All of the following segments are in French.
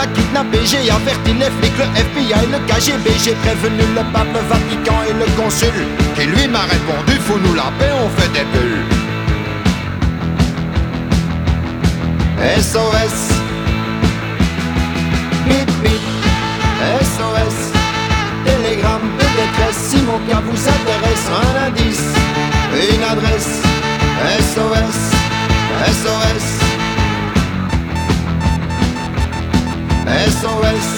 kidnappé. J'ai averti les flics, le FBI, le KGB. J'ai prévenu le pape, le Vatican et le consul, qui lui m'a répondu: fous nous la paix, on fait des bulles. SOS, bip bip, SOS, télégramme de détresse. Si mon cas vous intéresse, un indice, une adresse. SOS, SOS, SOS.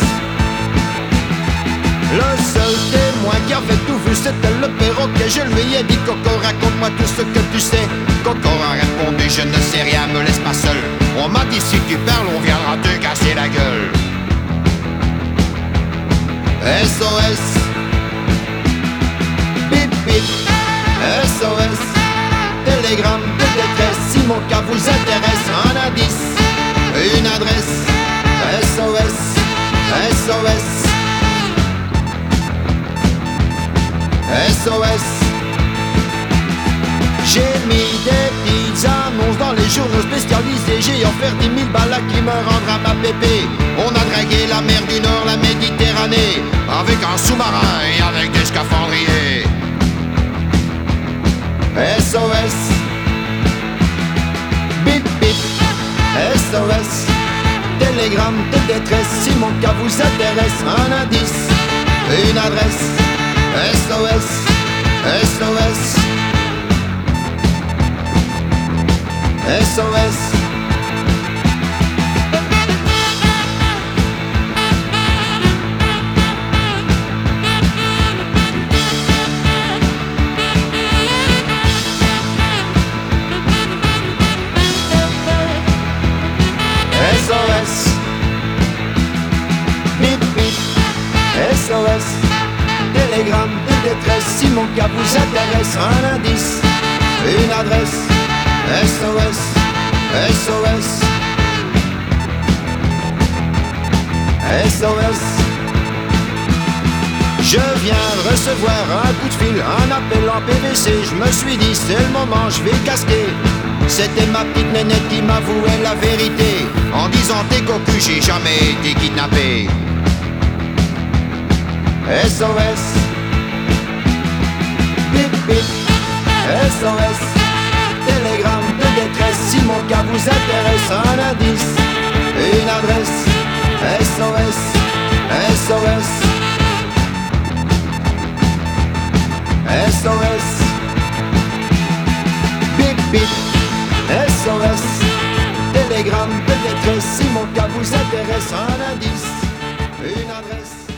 Le seul témoin qui avait tout vu, c'était le perroquet. Je lui ai dit: Coco, raconte-moi tout ce que tu sais. Coco a répondu: je ne sais rien, me laisse pas seul. On m'a dit: si tu parles, on viendra te casser la gueule. SOS, bip bip, SOS, télégramme de détresse. Si mon cas vous intéresse, un indice, une adresse. SOS, SOS, SOS. J'ai mis des petites annonces dans les journaux spécialisés. J'ai offert 10 000 balles à qui me rendra ma pépé. On a dragué la mer du Nord, la Méditerranée, avec un sous-marin et avec des scaphandriers. SOS, bip bip, SOS, télégramme de détresse. Si mon cas vous intéresse, un indice, une adresse. SOS, SOS, SOS. SOS, bip bip, SOS, télégramme de détresse. Si mon cas vous intéresse, un indice, une adresse. SOS, SOS, SOS. Je viens de recevoir un coup de fil, un appel en PVC. Je me suis dit: c'est le moment, je vais casquer. C'était ma petite nénette qui m'avouait la vérité, en disant: t'es cocu, j'ai jamais été kidnappé. SOS, bip bip, SOS, télégramme de détresse. Si mon cas vous intéresse, un indice, une adresse. SOS, SOS, SOS, bip bip, SOS, télégramme de détresse. Si mon cas vous intéresse, un indice, une adresse.